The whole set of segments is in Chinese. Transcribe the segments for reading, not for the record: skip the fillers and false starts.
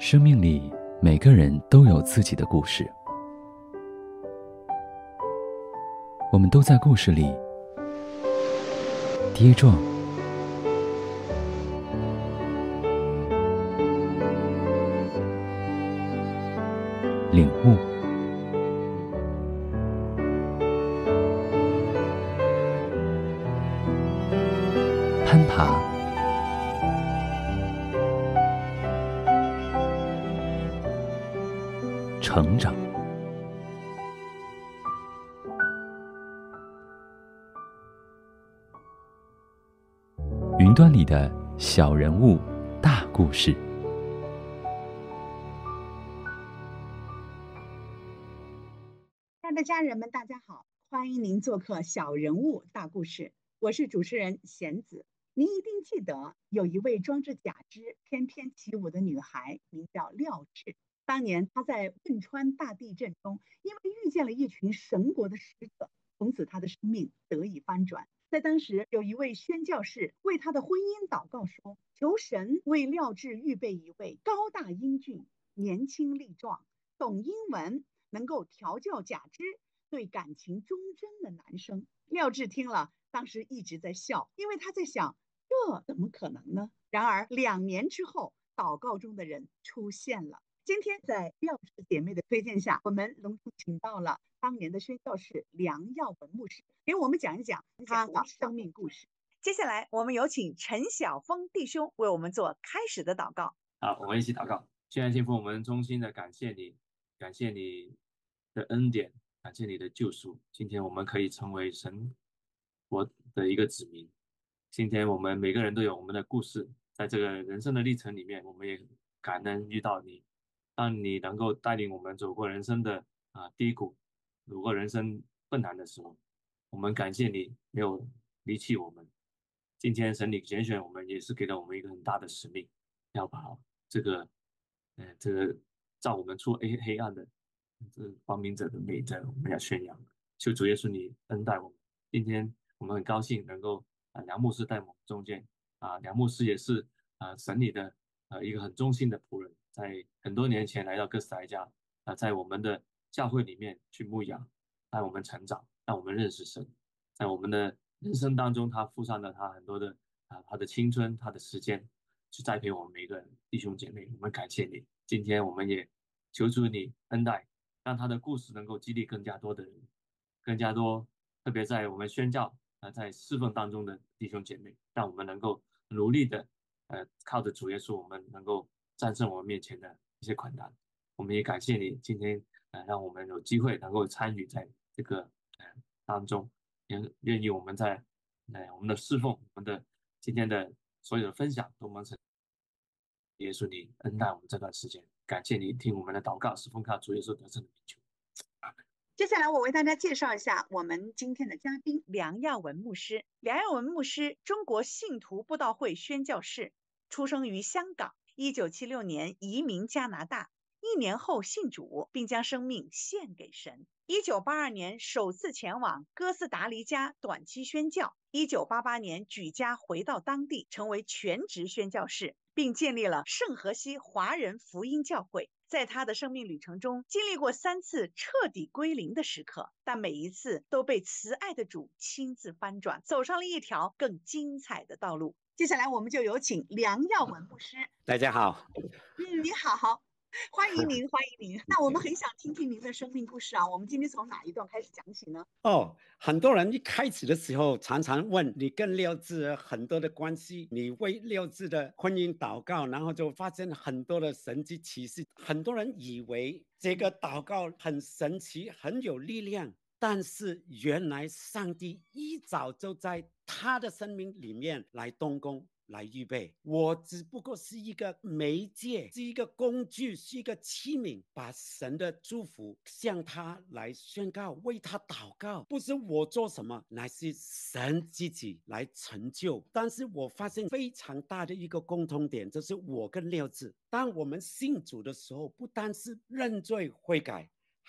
生命里每个人都有自己的故事，我们都在故事里跌撞、领悟、攀爬、成长。云端里的小人物，大故事。 亲爱的家人们，大家好，欢迎您做客小人物大故事，我是主持人贤子。您一定记得有一位装着假肢翩翩起舞的女孩，名叫廖智。当年她在汶川大地震中，因为遇见了一群神国的使者，从此她的生命得以翻转。在当时，有一位宣教士为她的婚姻祷告说，求神为廖智预备一位高大英俊、年轻力壮、懂英文、能够调教假肢、对感情忠贞的男生。廖智听了，当时一直在笑，因为他在想，这怎么可能呢？然而2年之后，祷告中的人出现了。今天在廖氏姐妹的推荐下，我们隆重请到了当年的宣教士梁耀文牧师，给我们讲一讲他的生命故事。接下来，我们有请陈晓峰弟兄为我们做开始的祷告。 好，我们一起祷告。现在天父，我们衷心的感谢你，感谢你的恩典，感谢你的救赎。今天我们可以成为神国的一个子民。今天我们每个人都有我们的故事，在这个人生的历程里面，我们也感恩遇到你，让你能够带领我们走过人生的低谷，走过人生困难的时候，我们感谢你没有离弃我们。今天神你拣选我们，也是给了我们一个很大的使命，要把这个照我们出黑暗的这光明者的美德，我们要宣扬。求主耶稣你恩待我们。今天我们很高兴能够梁牧师在我们中间梁牧师也是神里的一个很忠心的仆人，在很多年前来到哥斯达黎加在我们的教会里面去牧养，让我们成长，让我们认识神。在我们的人生当中，他付上了他很多的他的青春，他的时间，去栽培我们每一个弟兄姐妹。我们感谢你，今天我们也求主你恩待，让他的故事能够激励更加多的人，更加多，特别在我们宣教在侍奉当中的弟兄姐妹，让我们能够努力的靠着主耶稣，我们能够战胜我们面前的一些困难。我们也感谢你今天让我们有机会能够参与在这个当中，也愿意我们在我们的侍奉，我们的今天的所有的分享都蒙神耶稣你恩待我们这段时间。感谢你听我们的祷告，是奉靠主耶稣得胜的名求。 接下来我为大家介绍一下我们今天的嘉宾梁耀文牧师。梁耀文牧师，中国信徒布道会宣教士，出生于香港，1976年移民加拿大，1年后信主，并将生命献给神。1982年首次前往哥斯达黎加短期宣教，1988年举家回到当地，成为全职宣教士，并建立了圣荷西华人福音教会。在他的生命旅程中，经历过3次彻底归零的时刻，但每一次都被慈爱的主亲自翻转，走上了一条更精彩的道路。接下来我们就有请梁耀文牧师。 大家好。 你好，欢迎您，欢迎您。那我们很想听听您的生命故事啊，我们今天从哪一段开始讲起呢？ 很多人一开始的时候常常问你跟廖智很多的关系，你为廖智的婚姻祷告，然后就发生很多的神迹奇事。很多人以为这个祷告很神奇，很有力量，但是原来上帝一早就在他的生命里面来动工，来预备。我只不过是一个媒介，是一个工具，是一个器皿，把神的祝福向他来宣告，为他祷告。不是我做什么，乃是神自己来成就。但是我发现非常大的一个共同点，就是我跟廖智，当我们信主的时候，不单是认罪悔改，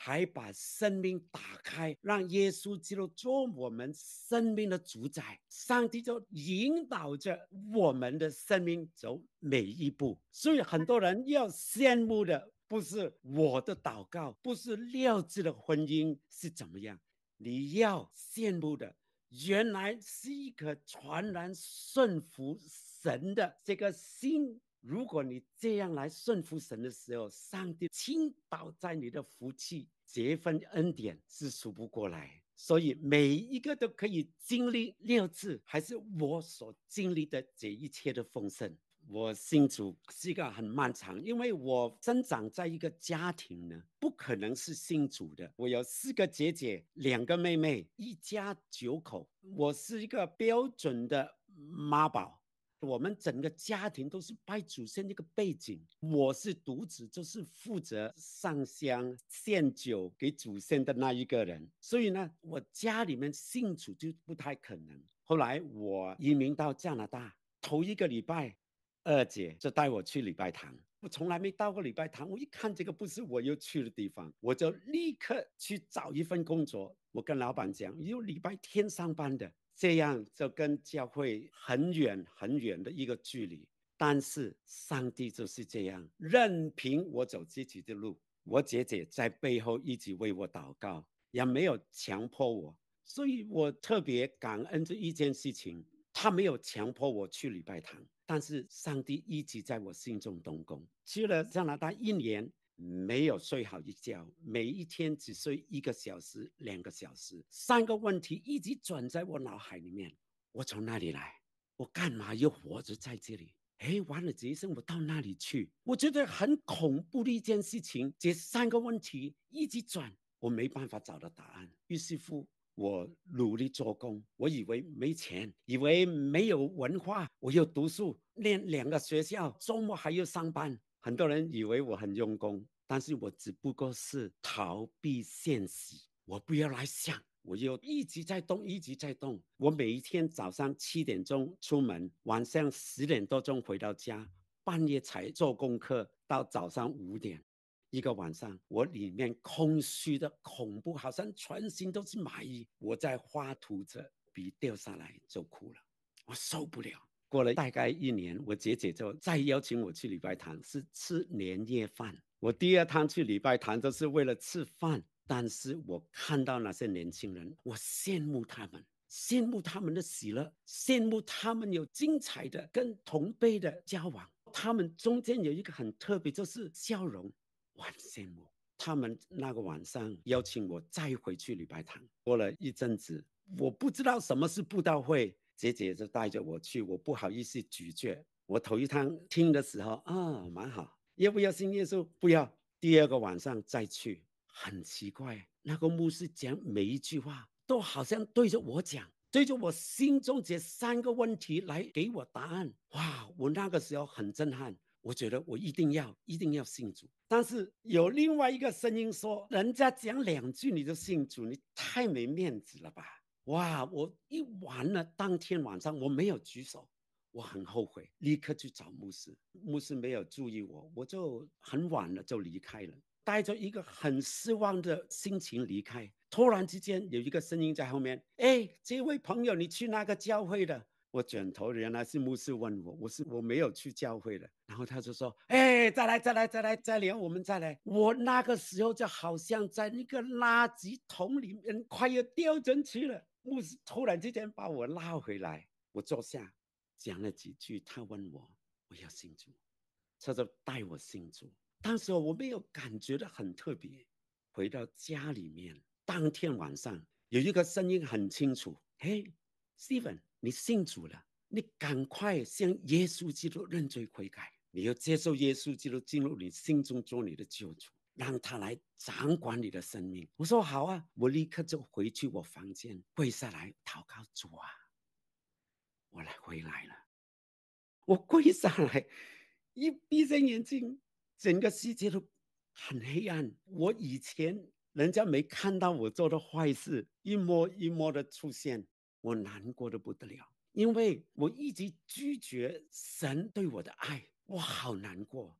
还把生命打开，让耶稣基督做我们生命的主宰。上帝就引导着我们的生命走每一步。所以很多人要羡慕的不是我的祷告，不是廖智的婚姻是怎么样，你要羡慕的原来是一颗全然顺服神的这个心。如果你这样来顺服神的时候，上帝倾倒在你的福气，这份恩典是数不过来。所以每一个都可以经历6次，还是我所经历的这一切的丰盛。我信主是一个很漫长，因为我生长在一个家庭呢，不可能是信主的。我有4个姐姐，2个妹妹，一家9口。我是一个标准的妈宝。我们整个家庭都是拜祖先这个背景，我是独子，就是负责上香献酒给祖先的那一个人，所以呢，我家里面信主就不太可能。后来我移民到加拿大，头1个礼拜，二姐就带我去礼拜堂。我从来没到过礼拜堂，我一看这个不是我要去的地方，我就立刻去找一份工作。我跟老板讲，有礼拜天上班的，这样就跟教会很远很远的一个距离。但是上帝就是这样，任凭我走自己的路。我姐姐在背后一直为我祷告，也没有强迫我，所以我特别感恩这一件事情。她没有强迫我去礼拜堂，但是上帝一直在我心中动工。去了加拿大1年，没有睡好一觉，每一天只睡1个小时、2个小时，3个问题一直转在我脑海里面：我从哪里来？我干嘛又活着在这里？完了这一生我到哪里去？我觉得很恐怖的一件事情，这3个问题一直转，我没办法找到答案。于是乎我努力做工，我以为没钱，以为没有文化，我又读书，念2个学校，周末还要上班。很多人以为我很用功，但是我只不过是逃避现实。我不要来想，我又一直在动，一直在动。我每一天早上7点钟出门，晚上10点多钟回到家，半夜才做功课，到早上5点。一个晚上，我里面空虚的恐怖，好像全身都是蚂蚁。我在画图着，笔掉下来就哭了，我受不了。过了大概1年，我姐姐就再邀请我去礼拜堂，是吃年夜饭。我第2趟去礼拜堂就是为了吃饭，但是我看到那些年轻人，我羡慕他们，羡慕他们的喜乐，羡慕他们有精彩的跟同辈的交往，他们中间有一个很特别，就是笑容。我很羡慕他们。那个晚上邀请我再回去礼拜堂。过了一阵子，我不知道什么是布道会，姐姐就带着我去，我不好意思拒绝。我头1趟听的时候蛮好，要不要信耶稣？不要。第2个晚上再去，很奇怪，那个牧师讲每一句话都好像对着我讲，对着我心中这3个问题来给我答案。哇，我那个时候很震撼，我觉得我一定要信主。但是有另外一个声音说，人家讲2句你就信主，你太没面子了吧。哇，我一完了，当天晚上我没有举手，我很后悔，立刻去找牧师。牧师没有注意我，我就很晚了就离开了，带着一个很失望的心情离开。突然之间有一个声音在后面，这位朋友，你去那个教会的？我转头，原来是牧师问我，我没有去教会的。然后他就说，再来，我们再来。我那个时候就好像在那个垃圾桶里面快要掉进去了。牧师突然之间把我拉回来，我坐下讲了几句，他问我要信主，他就带我信主。当时我没有感觉到很特别。回到家里面，当天晚上有一个声音很清楚，Steven， 你信主了，你赶快向耶稣基督认罪悔改，你要接受耶稣基督进入你心中做你的救主，让他来掌管你的生命。我说好啊，我立刻就回去我房间跪下来祷告，主啊，我来回来了。我跪下来，一闭上眼睛，整个世界都很黑暗。我以前人家没看到我做的坏事，一模一模的出现，我难过的不得了，因为我一直拒绝神对我的爱，我好难过。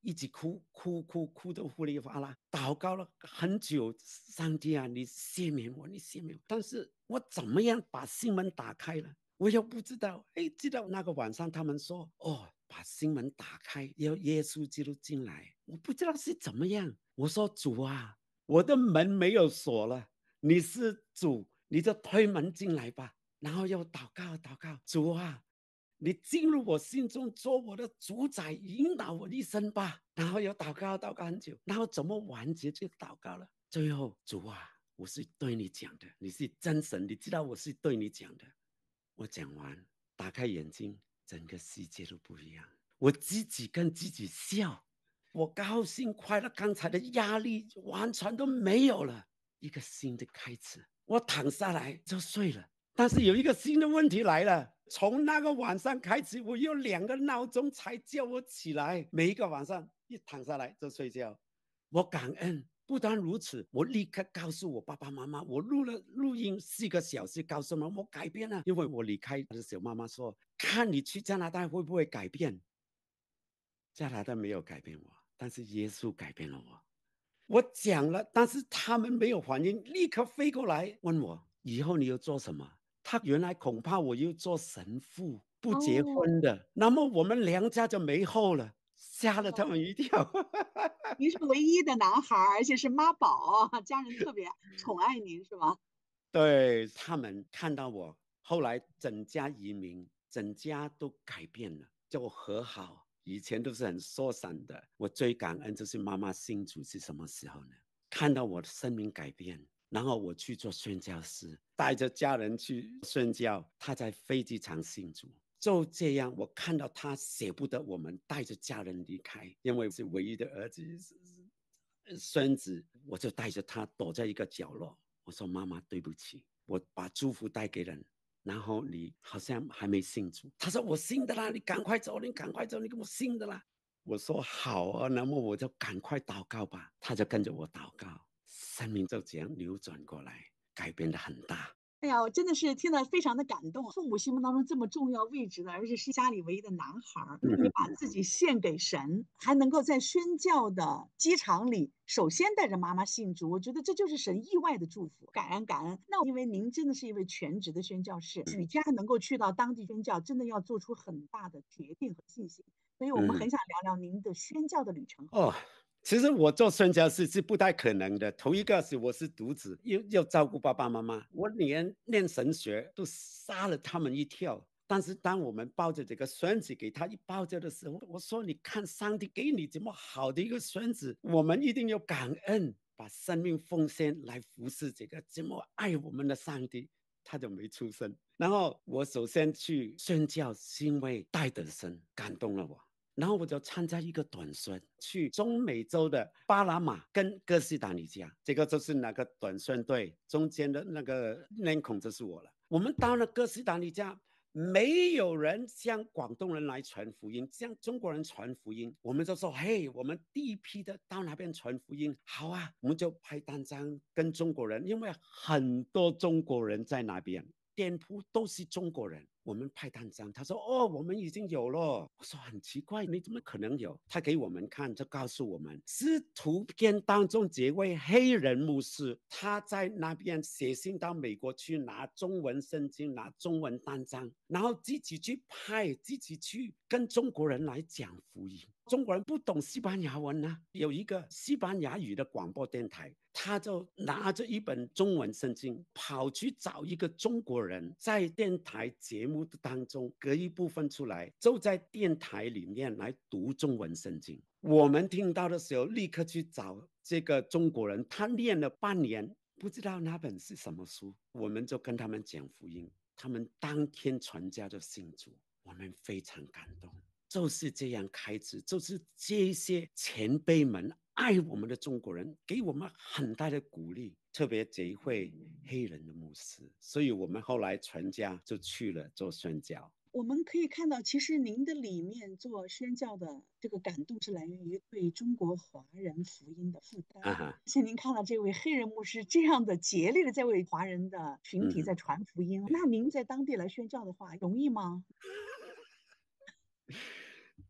一直哭得稀里哗啦，祷告了很久，上帝啊，你赦免我，你赦免我。但是我怎么样把心门打开了，我又不知道。直到那个晚上，他们说，把心门打开，要耶稣基督进来，我不知道是怎么样。我说主啊，我的门没有锁了，你是主，你就推门进来吧。然后又祷告，主啊，你进入我心中，做我的主宰，引导我一生吧。然后又祷告很久，然后怎么完结这个祷告了？最后，主啊，我是对你讲的，你是真神，你知道我是对你讲的。我讲完，打开眼睛，整个世界都不一样。我自己跟自己笑，我高兴快乐，刚才的压力完全都没有了，一个新的开始。我躺下来就睡了。但是有一个新的问题来了，从那个晚上开始，我有2个闹钟才叫我起来，每一个晚上一躺下来就睡觉。我感恩，不但如此，我立刻告诉我爸爸妈妈，我录音4个小时，告诉他们我改变了。因为我离开的时候，妈妈说，看你去加拿大会不会改变。加拿大没有改变我，但是耶稣改变了我。我讲了，但是他们没有反应，立刻飞过来问我，以后你要做什么？他原来恐怕我又做神父，不结婚的，那么我们梁家就没后了，吓了他们一跳。 您是唯一的男孩，而且是妈宝，家人特别宠爱您，是吧？ 对，他们看到我，后来整家移民，整家都改变了，就和好。以前都是很疏散的。我最感恩就是妈妈信主是什么时候呢？看到我的生命改变，然后我去做宣教师，带着家人去宣教。他在飞机场信主，就这样，我看到他舍不得我们带着家人离开，因为是唯一的儿子，孙子，我就带着他躲在一个角落。我说妈妈对不起，我把祝福带给人，然后你好像还没信主。他说我信的啦，你赶快走，你赶快走，你给我信的啦。我说好啊，那么我就赶快祷告吧。他就跟着我祷告，生命就这样扭转过来，改变得很大。 哎呀，我真的是听了非常的感动。父母心目当中这么重要位置的，而且是家里唯一的男孩，你把自己献给神，还能够在宣教的机场里首先带着妈妈信主，我觉得这就是神意外的祝福，感恩感恩。那因为您真的是一位全职的宣教士，举家能够去到当地宣教，真的要做出很大的决定和信心。所以我们很想聊聊您的宣教的旅程。 其实我做宣教士是不太可能的。头一个是我是独子，又照顾爸爸妈妈，我连念神学都吓了他们一跳。但是当我们抱着这个孙子给他一抱着的时候，我说你看上帝给你这么好的一个孙子，我们一定要感恩，把生命奉献来服侍这个这么爱我们的上帝。他就没出声。然后我首先去宣教是因为戴德生感动了我，然后我就参加一个短宣，去中美洲的巴拿马跟哥斯达黎加，这个就是那个短宣队中间的那个脸孔就是我了。我们到了哥斯达黎加，没有人向广东人来传福音，向中国人传福音。我们就说，嘿，我们第一批的到那边传福音，好啊，我们就拍单张跟中国人，因为很多中国人在那边，店铺都是中国人。我们派单张，他说我们已经有了。我说很奇怪，你怎么可能有？他给我们看，就告诉我们是图片当中这位黑人牧师，他在那边写信到美国去拿中文圣经，拿中文单张，然后自己去派，自己去跟中国人来讲福音。中国人不懂西班牙文啊，有一个西班牙语的广播电台，他就拿着一本中文圣经跑去找一个中国人，在电台节目当中隔一部分出来，就在电台里面来读中文圣经。我们听到的时候立刻去找这个中国人，他念了半年不知道那本是什么书，我们就跟他们讲福音，他们当天全家就信主，我们非常感动。就是这样开始，就是这些前辈们爱我们的中国人，给我们很大的鼓励，特别这一位黑人的牧师，所以我们后来全家就去了做宣教。 我们可以看到，其实您的里面做宣教的这个感动是来源于对中国华人福音的负担。而且您看到这位黑人牧师这样的竭力的在为华人的群体在传福音，那您在当地来宣教的话，容易吗？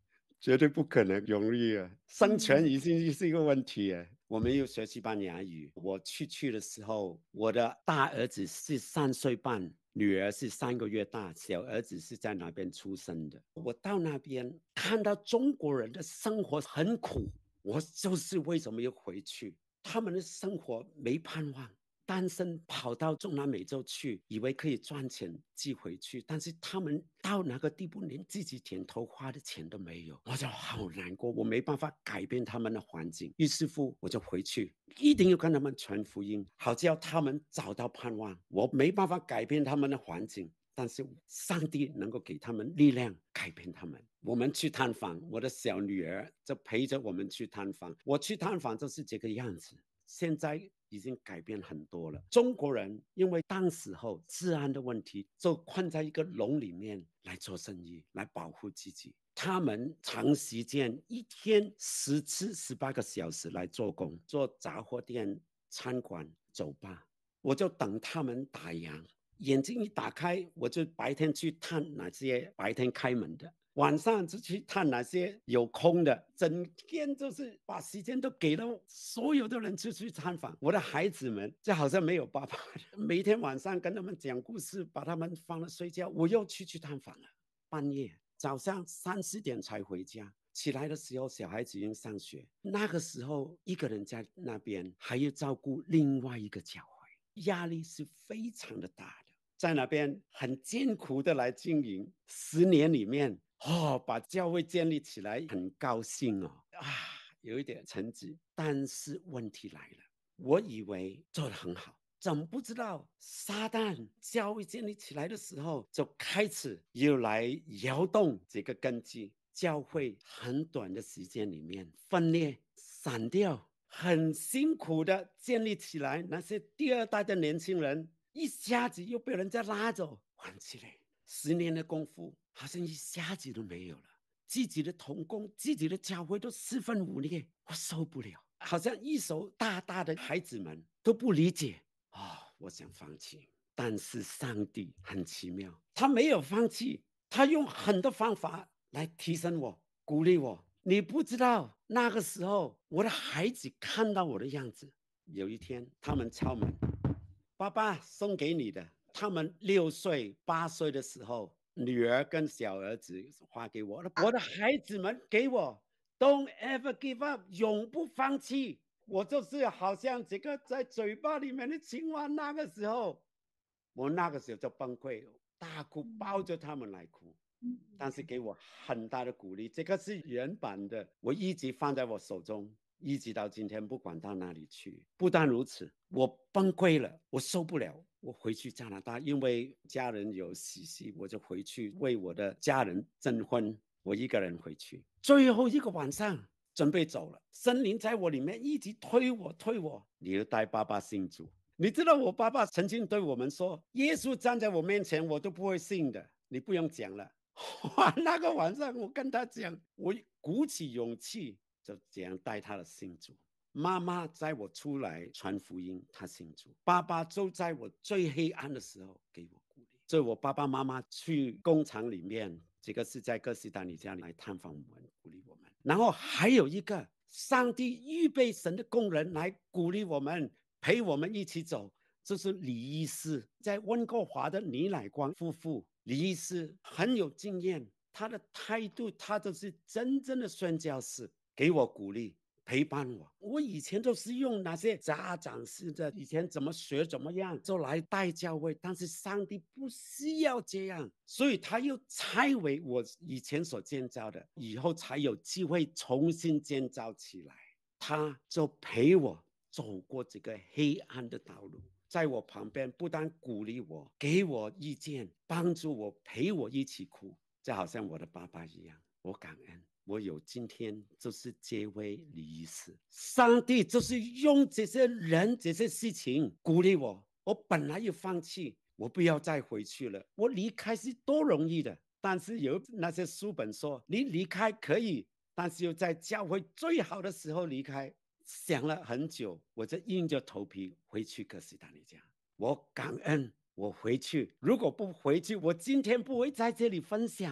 绝对不可能容易啊！生存已经是一个问题啊。我们又学西班牙语，我去的时候，我的大儿子是3岁半，女儿是3个月大，小儿子是在那边出生的。我到那边看到中国人的生活很苦，我就是为什么要回去？他们的生活没盼望。单身跑到中南美洲去，以为可以赚钱寄回去，但是他们到那个地步，连自己剪头发的钱都没有，我就好难过，我没办法改变他们的环境，于是乎我就回去，一定要跟他们传福音，好叫他们找到盼望。我没办法改变他们的环境，但是上帝能够给他们力量改变他们。我们去探访，我的小女儿就陪着我们去探访，我去探访就是这个样子。现在已经改变很多了。中国人因为当时候治安的问题，就困在一个笼里面来做生意，来保护自己。他们长时间一天17、18个小时来做工，做杂货店、餐馆、酒吧。我就等他们打烊，眼睛一打开，我就白天去探那些白天开门的，晚上就去探那些有空的，整天就是把时间都给了所有的人出去探访。我的孩子们就好像没有爸爸，每天晚上跟他们讲故事，把他们放了睡觉，我又去探访了。半夜早上3、4点才回家，起来的时候小孩子已经上学，那个时候一个人在那边还要照顾另外一个教会，压力是非常的大的。在那边很艰苦的来经营，10年里面把教会建立起来，很高兴有一点成绩。但是问题来了，我以为做得很好，怎么不知道撒旦教会建立起来的时候，就开始又来摇动这个根基，教会很短的时间里面分裂散掉，很辛苦的建立起来，那些第2代的年轻人一下子又被人家拉走还起来，10年的功夫好像一下子都没有了。自己的同工、自己的教会都4分5裂，我受不了。好像一手大大的孩子们都不理解我想放弃。但是上帝很奇妙，他没有放弃，他用很多方法来提升我、鼓励我。你不知道那个时候我的孩子看到我的样子，有一天他们敲门，爸爸送给你的。他们6岁、8岁的时候，女儿跟小儿子发给我，我的孩子们给我 Don't ever give up， 永不放弃。我就是好像这个在嘴巴里面的青蛙，那个时候我那个时候就崩溃了，大哭，抱着他们来哭。但是给我很大的鼓励，这个是原版的，我一直放在我手中，一直到今天，不管到哪里去。不但如此，我崩溃了，我受不了，我回去加拿大，因为家人有喜事，我就回去为我的家人证婚，我一个人回去。最后一个晚上准备走了，森林在我里面一直推我，你要带爸爸信主。你知道我爸爸曾经对我们说，耶稣站在我面前我都不会信的，你不用讲了。那个晚上我跟他讲，我鼓起勇气就这样带他的信主。妈妈在我出来传福音，他信主。爸爸就在我最黑暗的时候给我鼓励。所以我爸爸妈妈去工厂里面，这个是在哥斯达黎加来探访我们，鼓励我们。然后还有一个上帝预备神的工人来鼓励我们，陪我们一起走，就是李医师，在温哥华的倪乃光夫妇。李医师很有经验，他的态度，他就是真正的宣教士，给我鼓励，陪伴我。我以前都是用那些家长式的，以前怎么学怎么样就来带教会，但是上帝不需要这样，所以他又拆毁我以前所建造的，以后才有机会重新建造起来。他就陪我走过这个黑暗的道路，在我旁边不但鼓励我，给我意见，帮助我，陪我一起哭，就好像我的爸爸一样。我感恩我有今天，就是这位李医师。上帝就是用这些人这些事情鼓励我。我本来要放弃，我不要再回去了，我离开是多容易的。但是有那些书本说你离开可以，但是又在教会最好的时候离开。想了很久，我就硬着头皮回去哥斯达黎加。我感恩我回去，如果不回去，我今天不会在这里分享啊。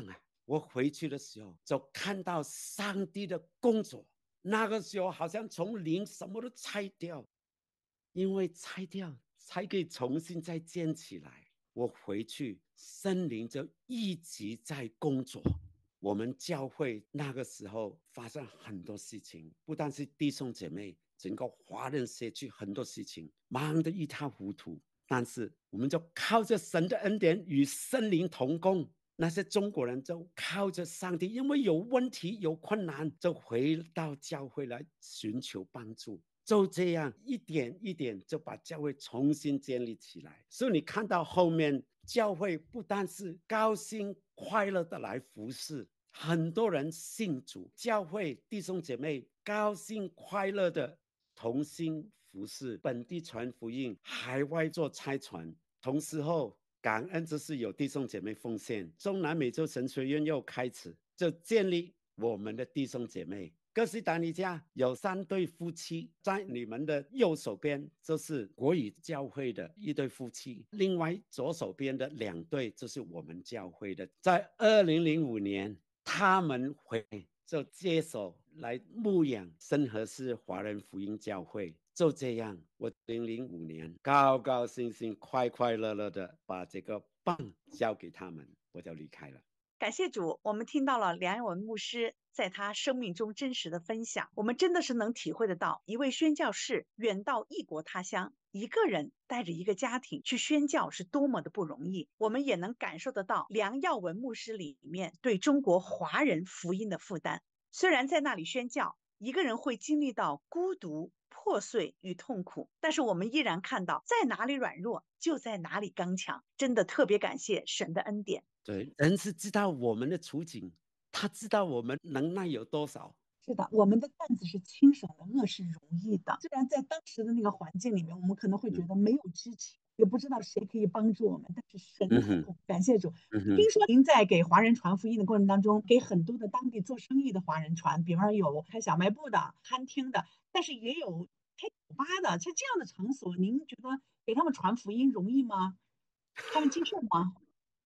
我回去的时候就看到上帝的工作，那个时候好像从零什么都拆掉，因为拆掉才可以重新再建起来。我回去，圣灵就一直在工作。我们教会那个时候发生很多事情，不但是弟兄姐妹，整个华人社区很多事情忙得一塌糊涂，但是我们就靠着神的恩典与圣灵同工。那些中国人就靠着上帝，因为有问题有困难，就回到教会来寻求帮助。就这样一点一点就把教会重新建立起来。所以你看到后面，教会不但是高兴快乐的来服侍，很多人信主，教会弟兄姐妹高兴快乐的同心服侍，本地传福音，海外做差传。同时候感恩就是有弟兄姐妹奉献，中南美洲神学院又开始，就建立我们的弟兄姐妹。哥斯达黎加有3对夫妻，在你们的右手边就是国语教会的一对夫妻，另外左手边的2对就是我们教会的。在2005年，他们就接手来牧养深河市华人福音教会。就这样，我2005年高高兴兴、快快乐乐的把这个棒交给他们，我就离开了。 感谢主，我们听到了梁文牧师在他生命中真实的分享，我们真的是能体会得到，一位宣教士远到异国他乡，一个人带着一个家庭去宣教是多么的不容易。我们也能感受得到梁耀文牧师里面对中国华人福音的负担。虽然在那里宣教，一个人会经历到孤独、破碎与痛苦，但是我们依然看到，在哪里软弱，就在哪里刚强。真的特别感谢神的恩典。 对，人是知道我们的处境，他知道我们能耐有多少。 是的，我们的担子是轻省的，恶是容易的。虽然在当时的那个环境里面，我们可能会觉得没有支持，也不知道谁可以帮助我们，但是神感谢主。听说您在给华人传福音的过程当中，给很多的当地做生意的华人传，比方说有开小卖部的、餐厅的，但是也有开酒吧的，在这样的场所，您觉得给他们传福音容易吗？他们接受吗？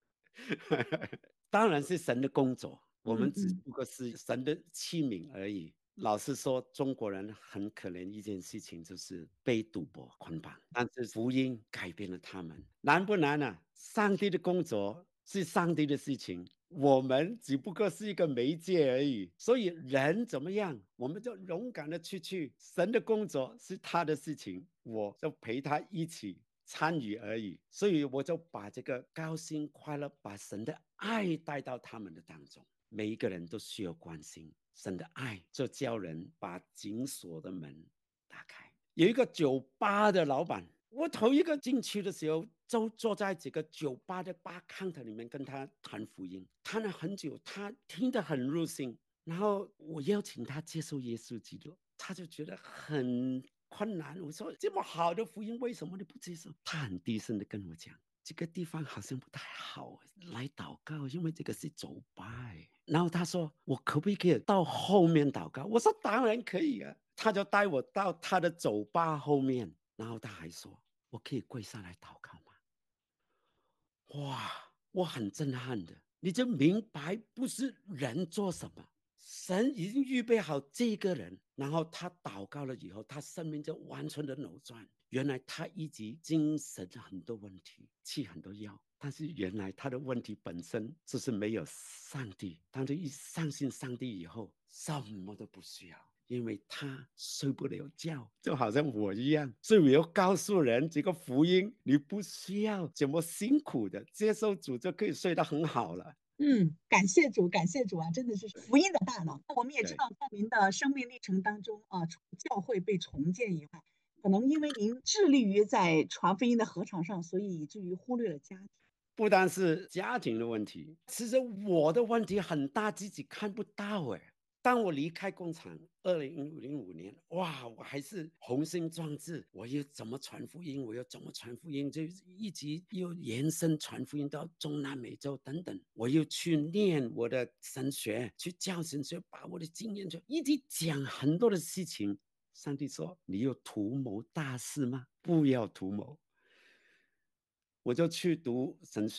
当然是神的工作，我们只嗯不过是神的器皿而已。老实说，中国人很可怜一件事情，就是被赌博捆绑，但是福音改变了他们。难不难啊？上帝的工作是上帝的事情，我们只不过是一个媒介而已。所以人怎么样，我们就勇敢的去。神的工作是他的事情，我就陪他一起参与而已。所以我就把这个高兴快乐，把神的爱带到他们的当中。每一个人都需要关心，神的爱就叫人把紧锁的门打开。有一个酒吧的老板，我头一个进去的时候，就坐在这个酒吧的吧counter里面跟他谈福音，谈了很久，他听得很入心。然后我邀请他接受耶稣基督，他就觉得很困难。我说这么好的福音，为什么你不接受？他很低声的跟我讲，这个地方好像不太好来祷告，因为这个是酒吧。然后他说，我可不可以到后面祷告？我说当然可以啊。他就带我到他的酒吧后面，然后他还说，我可以跪下来祷告吗？哇，我很震撼的，你就明白不是人做什么，神已经预备好这个人，然后他祷告了以后，他生命就完全的扭转。原来他一直精神很多问题，吃很多药，但是原来他的问题本身就是没有上帝。当他一相信上帝以后，什么都不需要。因为他睡不了觉，就好像我一样，所以我要告诉人这个福音，你不需要怎么辛苦的，接受主就可以睡得很好了。 感谢主，感谢主啊！真的是福音的大能。我们也知对， 道，在您的生命历程当中啊，除了教会被重建以外，可能因为您致力于在传福音的禾场上，所以以至于忽略了家庭。 不单是家庭的问题，其实我的问题很大，自己看不到哎。当我离开工厂2005年，哇，我还是雄心壮志，我又怎么传福音，我又怎么传福音，就一直又延伸传福音到中南美洲等等。我又去念我的神学，去教神学，把我的经验就一直讲很多的事情。上帝说：“你有图谋大事吗？不要图谋。”我就去读神学了，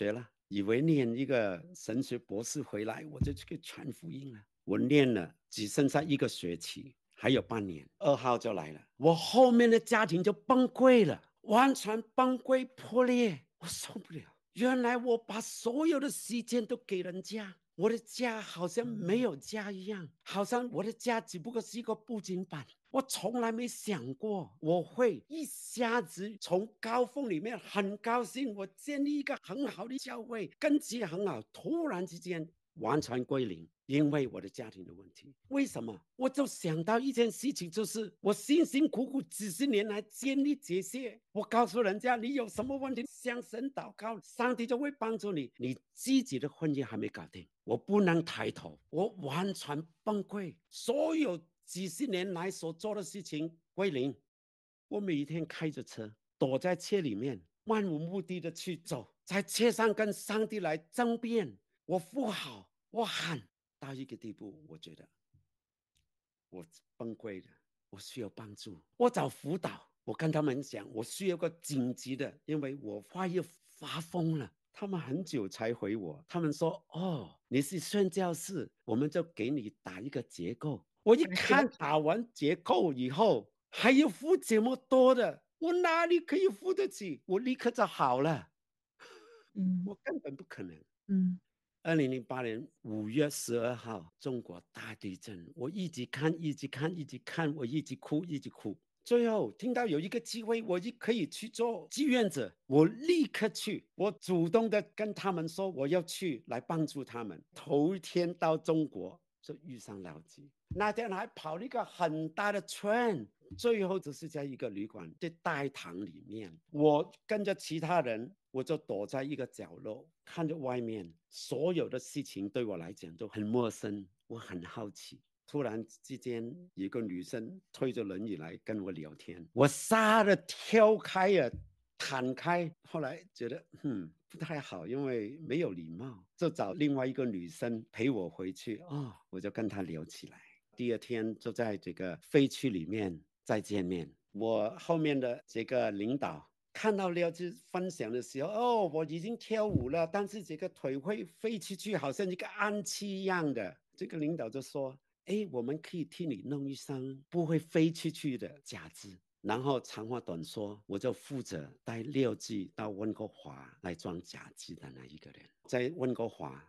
以为念一个神学博士回来，我就去传福音了。我念了，只剩下1个学期，还有半年，2号就来了，我后面的家庭就崩溃了，完全崩溃破裂，我受不了。原来我把所有的时间都给人家，我的家好像没有家一样，好像我的家只不过是一个布景板。我从来没想过我会一下子从高峰里面很高兴，我建立一个很好的教会，根基很好，突然之间完全归零，因为我的家庭的问题。为什么？我就想到一件事情，就是我辛辛苦苦几十年来建立这些，我告诉人家你有什么问题向神祷告，上帝就会帮助你。你自己的婚姻还没搞定，我不能抬头，我完全崩溃，所有几十年来所做的事情归零。我每一天开着车，躲在车里面，漫无目的的去走，在车上跟上帝来争辩，我呼号，我喊，到一个地步，我觉得我崩溃了，我需要帮助，我找辅导，我跟他们讲，我需要个紧急的，因为我快要发疯了。他们很久才回我，他们说：“哦，你是宣教士，我们就给你打一个结构。”我一看打完结构以后，还要付这么多的，我哪里可以付得起？我立刻就好了，我根本不可能。2008年5月12号，中国大地震，我一直看，一直看，一直看，我一直哭，一直哭。最后听到有一个机会，我就可以去做志愿者，我立刻去，我主动的跟他们说我要去来帮助他们。头一天到中国就遇上老机，那天还跑了一个很大的圈，最后只是在一个旅馆的大堂里面，我跟着其他人，我就躲在一个角落，看着外面，所有的事情对我来讲都很陌生，我很好奇。突然之间，有一个女生推着轮椅来跟我聊天，我吓得跳开了，弹开。后来觉得不太好，因为没有礼貌，就找另外一个女生陪我回去。我就跟她聊起来。第2天就在这个废墟里面再见面。我后面的这个领导看到廖志分享的时候，我已经跳舞了，但是这个腿会飞出去，好像一个暗器一样的。这个领导就说：“我们可以替你弄一双不会飞出去的假肢。”然后长话短说，我就负责带廖志到温哥华来装假肢的那一个人。在温哥华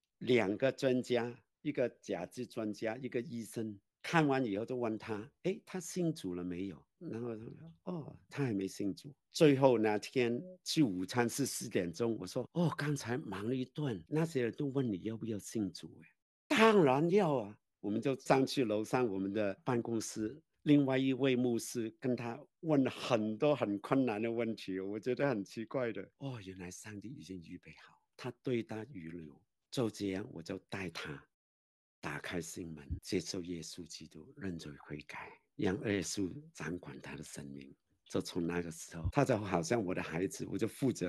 ，2个专家，一个假肢专家，一个医生，看完以后就问他：“他信主了没有？”然后他说：“他还没信主。”最后那天吃午餐是4点钟，我说：“刚才忙了一顿，那些人都问你要不要信主。”当然要啊！我们就上去楼上我们的办公室，另外一位牧师跟他问了很多很困难的问题，我觉得很奇怪的。原来上帝已经预备好，他对他预留。就这样，我就带他打开心门，接受耶稣基督，认罪悔改，让耶稣掌管他的生命。就从那个时候，他就好像我的孩子，我就负责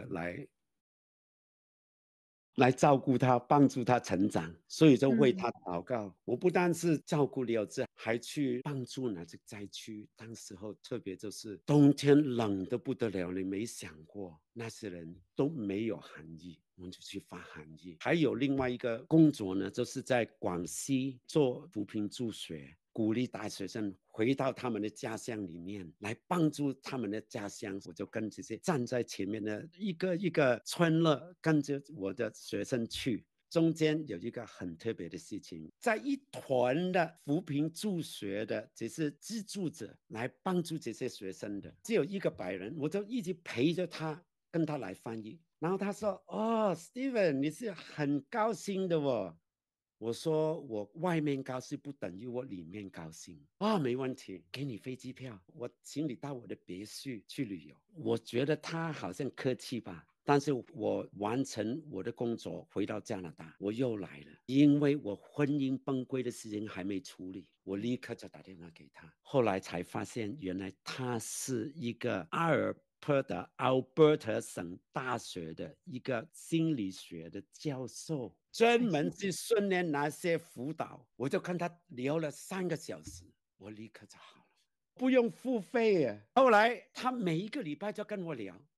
来照顾他，帮助他成长，所以就为他祷告。我不但是照顾廖志，还去帮助那些灾区。当时候特别就是冬天冷得不得了，你没想过那些人都没有寒衣，我们就去发寒衣。还有另外一个工作呢，就是在广西做扶贫助学，鼓励大学生回到他们的家乡里面来帮助他们的家乡。我就跟这些站在前面的一个一个村落，跟着我的学生去。中间有一个很特别的事情，在一团的扶贫助学的这些资助者来帮助这些学生的，只有一个白人，我就一直陪着他，跟他来翻译。然后他说：“Steven， 你是很高兴的哦。”我说：“我外面高兴不等于我里面高兴。”没问题，给你飞机票，我请你到我的别墅去旅游。我觉得他好像客气吧，但是我完成我的工作，回到加拿大，我又来了，因为我婚姻崩溃的事情还没处理，我立刻就打电话给他。后来才发现，原来他是一个阿尔伯特省大学的一个心理学的教授，专门去训练那些辅导。我就跟他聊了3个小时，我立刻就好了，不用付费耶。后来他每一个礼拜就跟我聊，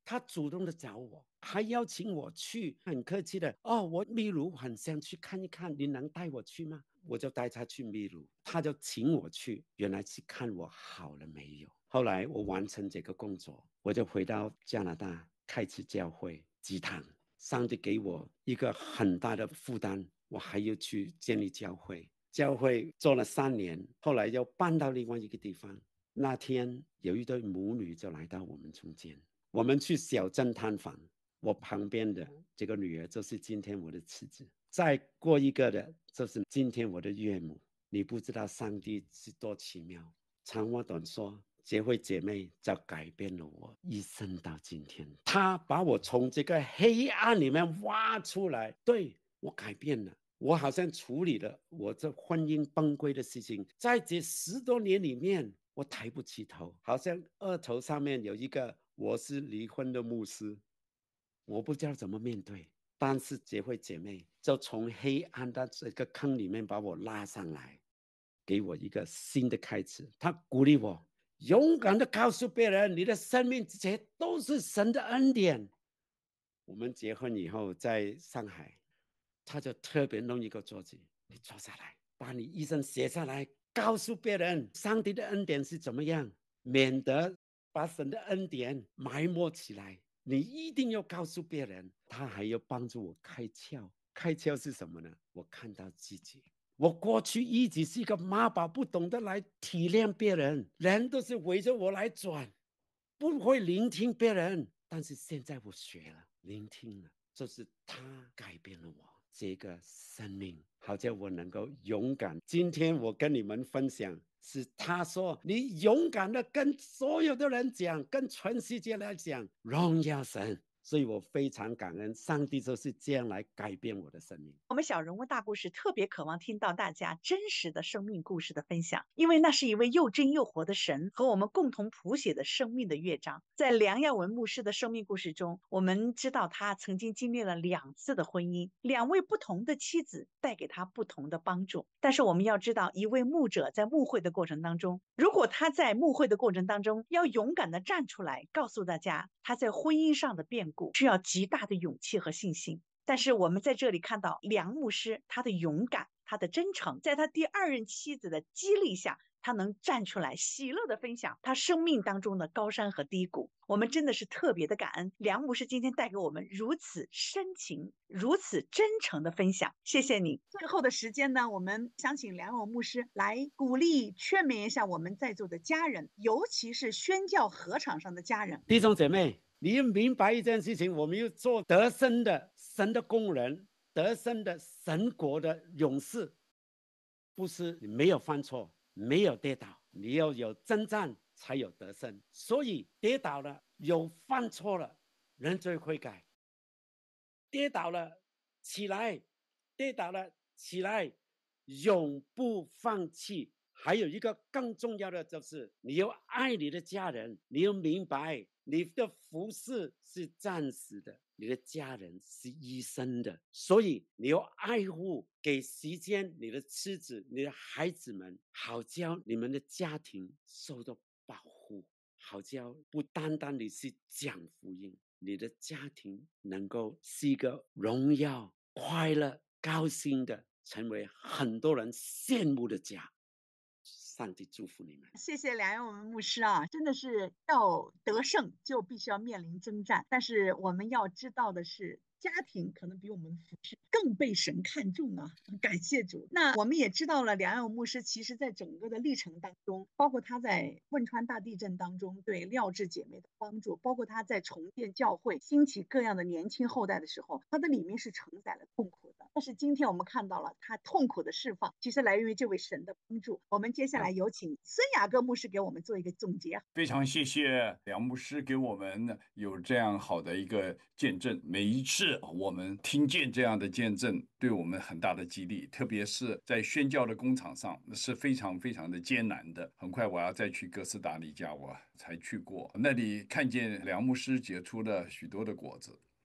他主动的找我，还邀请我去，很客气的我秘鲁很想去看一看，你能带我去吗？我就带他去秘鲁，他就请我去，原来是看我好了没有。后来我完成这个工作，我就回到加拿大开始教会祭坛。上帝给我一个很大的负担，我还要去建立教会。教会做了3年，后来又搬到另外一个地方。那天有一对母女就来到我们中间，我们去小镇探访。我旁边的这个女儿就是今天我的妻子，再过一个的就是今天我的岳母。你不知道上帝是多奇妙。长话短说，结会姐妹就改变了我一生到今天。她把我从这个黑暗里面挖出来，对，我改变了。我好像处理了我这婚姻崩溃的事情，在这10多年里面，我抬不起头，好像额头上面有一个我是离婚的牧师，我不知道怎么面对。但是结会姐妹就从黑暗的这个坑里面把我拉上来，给我一个新的开始。他鼓励我勇敢的告诉别人，你的生命这些都是神的恩典。我们结婚以后在上海，他就特别弄一个桌子，你坐下来，把你一生写下来，告诉别人上帝的恩典是怎么样，免得把神的恩典埋没起来。你一定要告诉别人。他还要帮助我开窍。开窍是什么呢？我看到自己，我过去一直是一个妈宝，不懂得来体谅别人，人都是围着我来转，不会聆听别人。但是现在我学了，聆听了，就是他改变了我这个生命，好叫我能够勇敢。今天我跟你们分享，是他说你勇敢的跟所有的人讲，跟全世界来讲，荣耀神。所以我非常感恩上帝，就是这样来改变我的生命。 我们小人物大故事特别渴望听到大家真实的生命故事的分享，因为那是一位又真又活的神和我们共同谱写的生命的乐章。在梁耀文牧师的生命故事中，我们知道他曾经经历了2次的婚姻，2位不同的妻子带给他不同的帮助。但是我们要知道，一位牧者在牧会的过程当中，如果他在牧会的过程当中要勇敢地站出来告诉大家他在婚姻上的变故，需要极大的勇气和信心。但是我们在这里看到梁牧师他的勇敢，他的真诚，在他第2任妻子的激励下，他能站出来喜乐的分享他生命当中的高山和低谷。我们真的是特别的感恩梁牧师今天带给我们如此深情如此真诚的分享，谢谢你。最后的时间呢，我们想请梁勇牧师来鼓励劝勉一下我们在座的家人，尤其是宣教合场上的家人。 弟兄姐妹，你要明白一件事情，我们要做得胜的神的工人，得胜的神国的勇士。不是你没有犯错，没有跌倒，你要有征战才有得胜。所以跌倒了，有犯错了，认罪悔改。跌倒了起来，跌倒了起来，永不放弃。还有一个更重要的就是，你要爱你的家人，你要明白你的服侍是暂时的，你的家人是一生的。所以你要爱护，给时间你的妻子、你的孩子们，好叫你们的家庭受到保护，好叫不单单你是讲福音，你的家庭能够是一个荣耀、快乐、高兴的，成为很多人羡慕的家。上帝祝福你们。 谢谢梁耀文牧师啊，真的是要得胜就必须要面临征战，但是我们要知道的是，家庭可能比我们服侍更被神看重啊！感谢主。那我们也知道了，梁耀牧师其实在整个的历程当中，包括他在汶川大地震当中对廖智姐妹的帮助，包括他在重建教会、兴起各样的年轻后代的时候，他的里面是承载了痛苦的。但是今天我们看到了他痛苦的释放，其实来源于这位神的帮助。我们接下来有请孙雅各牧师给我们做一个总结。 非常谢谢梁牧师给我们有这样好的一个见证。每一次我们听见这样的见证，对我们很大的激励，特别是在宣教的工场上是非常非常的艰难的。很快我要再去哥斯达黎加，我才去过那里，看见梁牧师结出了许多的果子。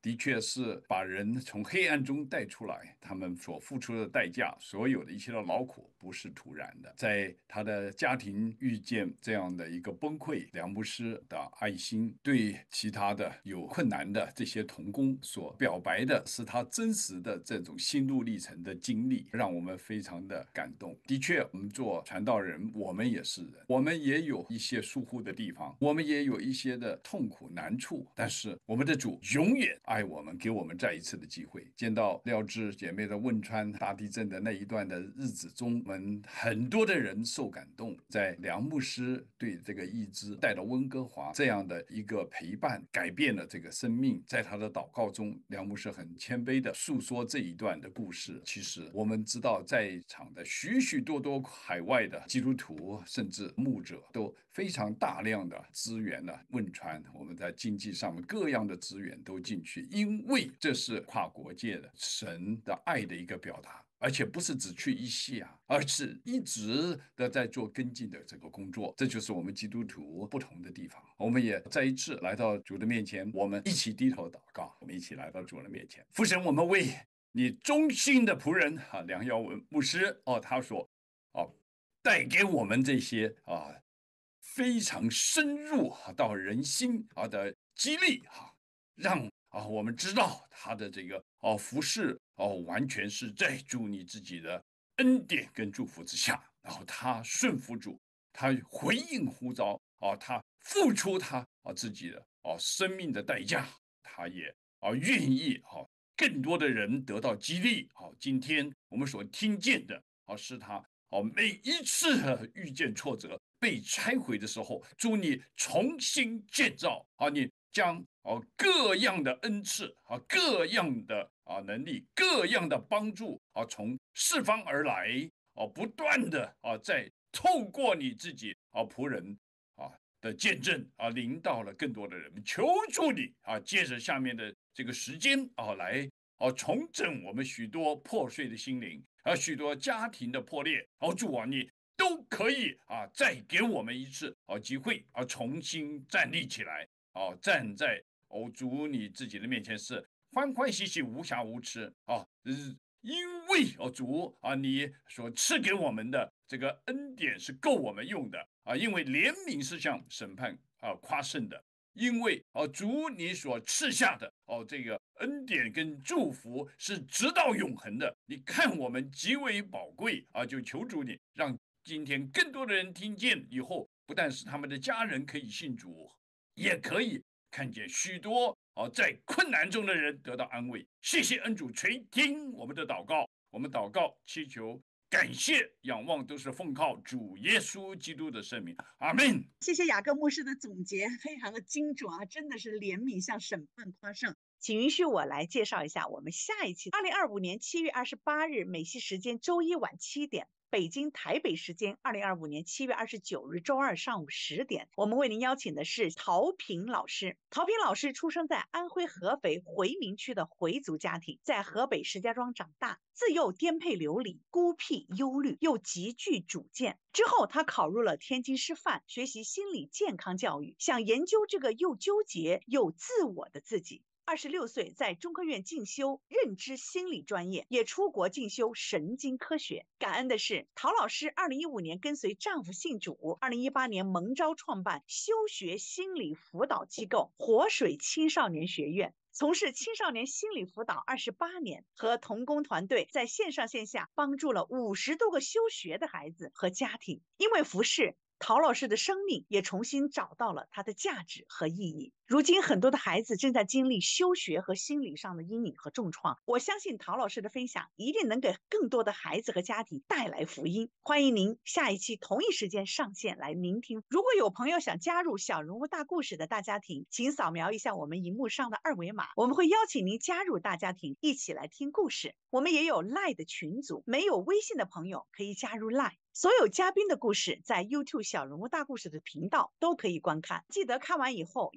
的确是把人从黑暗中带出来，他们所付出的代价，所有的一切的劳苦不是突然的。在他的家庭遇见这样的一个崩溃，梁牧师的爱心对其他的有困难的这些同工所表白的是他真实的这种心路历程的经历，让我们非常的感动。的确，我们做传道人，我们也是人，我们也有一些疏忽的地方，我们也有一些的痛苦难处，但是我们的主永远爱我们，给我们再一次的机会。见到廖智姐妹的汶川大地震的那一段的日子中，我们很多的人受感动，在梁牧师对这个义肢带到温哥华这样的一个陪伴，改变了这个生命。在他的祷告中，梁牧师很谦卑的诉说这一段的故事。其实我们知道，在场的许许多多海外的基督徒，甚至牧者，都非常大量的资源了汶川，我们在经济上面各样的资源都进去，因为这是跨国界的神的爱的一个表达。而且不是只去一下，而是一直的在做跟进的这个工作，这就是我们基督徒不同的地方。我们也再一次来到主的面前，我们一起低头祷告，我们一起来到主的面前。父神，我们为你忠心的仆人梁耀文牧师他所带给我们这些非常深入到人心的激励让我们知道他的这个服事完全是在主你自己的恩典跟祝福之下，然后他顺服主，他回应呼召他付出他自己的生命的代价，他也愿意更多的人得到激励。今天我们所听见的是他每一次遇见挫折被拆毁的时候，主你重新建造你将各样的恩赐各样的能力，各样的帮助从四方而来不断的在透过你自己仆人的见证临到了更多的人。求助你借着下面的这个时间来重整我们许多破碎的心灵许多家庭的破裂主你都可以再给我们一次机会重新站立起来站在主你自己的面前，是欢欢喜喜无瑕无疵因为主你所赐给我们的这个恩典是够我们用的因为怜悯是向审判夸胜的，因为主你所赐下的这个恩典跟祝福是直到永恒的，你看我们极为宝贵就求主你让今天更多的人听见以后，不但是他们的家人可以信主，也可以看见许多在困难中的人得到安慰。谢谢恩主垂听我们的祷告，我们祷告祈求感谢仰望都是奉靠主耶稣基督的圣名，阿们。 谢谢雅各牧师的总结，非常的精准真的是怜悯向审判夸胜。请允许我来介绍一下我们下一期2025年7月28日美西时间周一晚7点，北京台北时间2025年7月29日周二上午10点，我们为您邀请的是陶平老师。陶平老师出生在安徽合肥回民区的回族家庭，在河北石家庄长大，自幼颠沛流离，孤僻忧虑，又极具主见。之后他考入了天津师范，学习心理健康教育，想研究这个又纠结又自我的自己。26岁在中科院进修认知心理专业，也出国进修神经科学。感恩的是，陶老师2015年跟随丈夫信主，2018年蒙召创办修学心理辅导机构活水青少年学院，从事青少年心理辅导28年，和同工团队在线上线下帮助了50多个休学的孩子和家庭。因为服事，陶老师的生命也重新找到了它的价值和意义。如今很多的孩子正在经历休学和心理上的阴影和重创，我相信陶老师的分享一定能给更多的孩子和家庭带来福音。欢迎您下一期同一时间上线来聆听。如果有朋友想加入小人物大故事的大家庭，请扫描一下我们荧幕上的2维码，我们会邀请您加入大家庭，一起来听故事。我们也有 LINE 的群组，没有微信的朋友可以加入 LINE。所有嘉宾的故事在 YouTube 小人物大故事的频道都可以观看，记得看完以后要点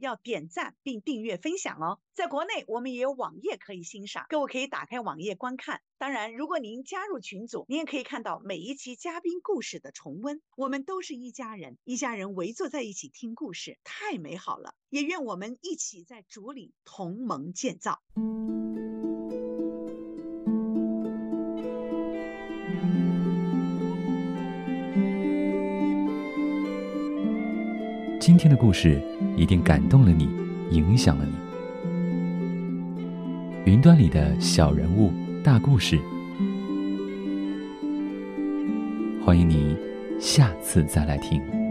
点赞并订阅分享哦。在国内，我们也有网页可以欣赏，各位可以打开网页观看。当然，如果您加入群组，您也可以看到每一期嘉宾故事的重温。我们都是一家人，一家人围坐在一起听故事，太美好了。也愿我们一起在主里同盟建造。 今天的故事一定感动了你，影响了你。云端里的小人物大故事，欢迎你下次再来听。